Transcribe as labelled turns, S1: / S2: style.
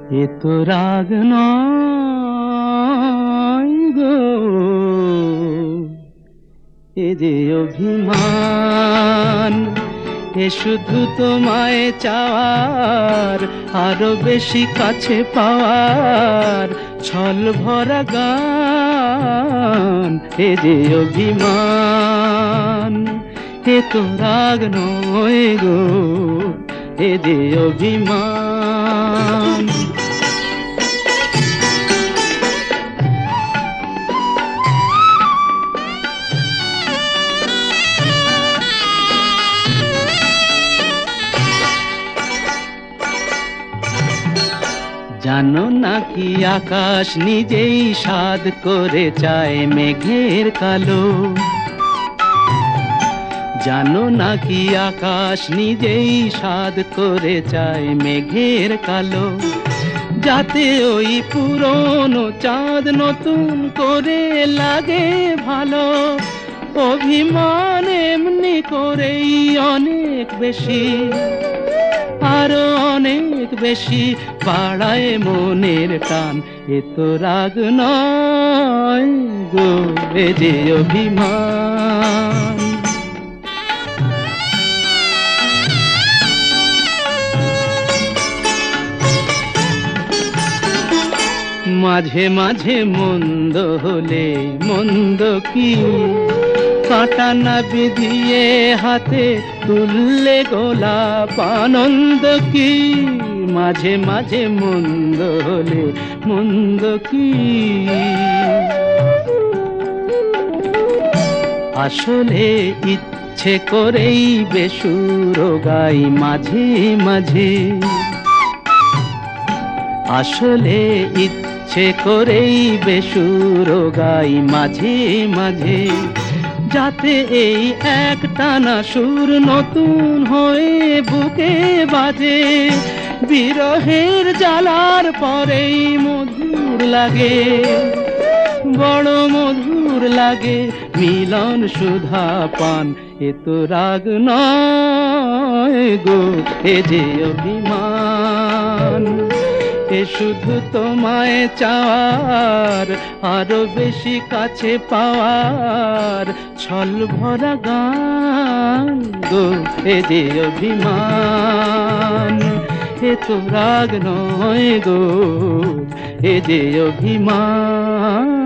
S1: এ তো রাগ নয় গো, এ যে অভিমান। এ শুধু তোমায় চাওয়ার, আরো বেশি কাছে পাওয়ার ছল ভরা গান। এ যে অভিমান, এ তো রাগ নয় গো, এ যে অভিমান। জানো নাকি আকাশ নিজেই সাধ করে চায় মেঘের কালো? জানো নাকি আকাশ নিজেই সাধ করে চায় মেঘের কালো, যাতে ওই পুরনো চাঁদ নতুন করে লাগে ভালো। অভিমান এমনি করেই অনেক বেশি, আরো অনেক বেশি বাড়ায় মনের টান। এ তো রাগ নয় গো, এ যে অভিমান। মাঝে মাঝে মন্দ হলে মন্দ কি, কাঁটা না বিধিয়ে হাতে তুললে গোলাপ আনন্দ কি। মাঝে মাঝে মন্দ হলে মন্দ কি, আসলে ইচ্ছে করেই বেসুর গাই মাঝে মাঝে। আসলে ইচ্ছে করেই বেসুর গাই মাঝে মাঝে, যাতে এই একটানা সুর নতুন হয়ে বুকে বাজে। বিরহের জ্বালার পরেই মধুর লাগে, বড় মধুর লাগে মিলন সুধা পান। এ তো রাগ নয় গো, এ যে অভিমান। এ শুধু তোমায় চাওয়ার, আরো বেশি কাছে পাওয়ার ছল ভরা গান গো, এ যে অভিমান। এ তো রাগ নয় গো, এ যে অভিমান।